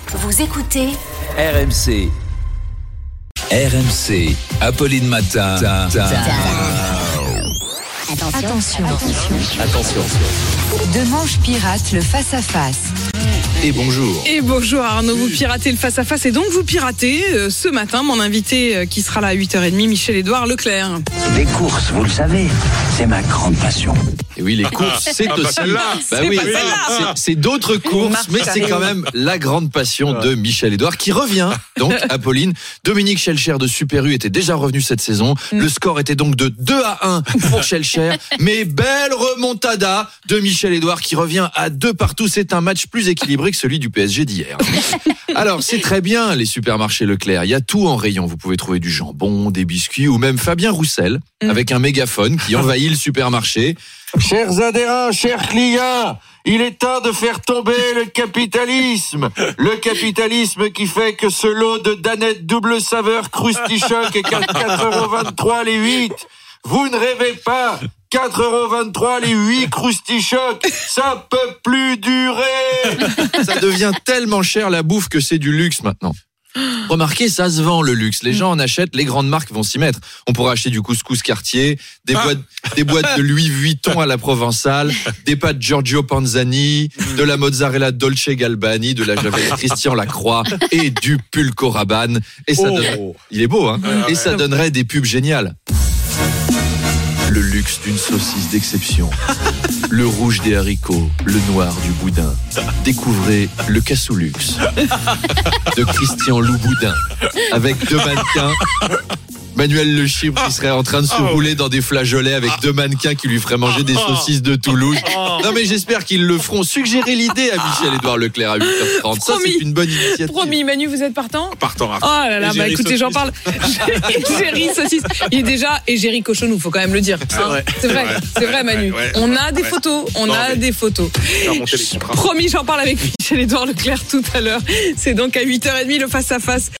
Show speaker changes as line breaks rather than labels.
Vous écoutez
RMC. RMC. Apolline Matin.
Attention.
Demanche pirate le face-à-face.
Et bonjour.
Et bonjour Arnaud, vous piratez le face-à-face et donc vous piratez ce matin mon invité qui sera là à 8h30, Michel-Édouard Leclerc.
Les courses, vous le savez, c'est ma grande passion.
Et oui, les courses, c'est aussi. C'est d'autres courses, mais c'est quand même la grande passion de Michel-Édouard qui revient. Donc, Apolline, Dominique Schelcher de Super U était déjà revenu cette saison. Le score était donc de 2-1 pour Schelcher. Mais belle remontada de Michel-Édouard qui revient à 2 partout. C'est un match plus équilibré que celui du PSG d'hier. Alors, c'est très bien les supermarchés Leclerc. Il y a tout en rayon. Vous pouvez trouver du jambon, des biscuits ou même Fabien Roussel avec un mégaphone qui envahit le supermarché.
Chers adhérents, chers clients, il est temps de faire tomber le capitalisme. Le capitalisme qui fait que ce lot de danettes double saveur Crustichoc est 4,23€ les 8. Vous ne rêvez pas, 4,23€ les 8 Crustichoc, ça peut plus durer.
Ça devient tellement cher la bouffe que c'est du luxe maintenant. Remarquez, ça se vend le luxe. Les gens en achètent, les grandes marques vont s'y mettre. On pourra acheter du couscous Cartier, des boîtes de Louis Vuitton à la Provençale, des pâtes Giorgio Panzani, de la mozzarella Dolce Galbani, de la javel Christian Lacroix et du Pulco Rabanne. Et ça donnerait, il est beau, hein? Et ça donnerait des pubs géniales. Le luxe d'une saucisse d'exception. Le rouge des haricots, le noir du boudin. Découvrez le Cassoulux de Christian Louboudin avec 2 mannequins. Manuel Le Chibre qui serait en train de se rouler dans des flageolets avec 2 mannequins qui lui feraient manger des saucisses de Toulouse. Non mais j'espère qu'ils le feront. Suggérez l'idée à Michel-Édouard Leclerc à 8h30. Ça c'est une bonne initiative.
Promis, Manu, vous êtes partant ?
Partant.
Oh là là, bah écoutez, j'en parle. Égérie saucisse. Il est déjà égérie cochonou, faut quand même le dire. C'est vrai, Manu. On a des photos. Promis, j'en parle avec Michel-Édouard Leclerc tout à l'heure. C'est donc à 8h30 le face-à-face.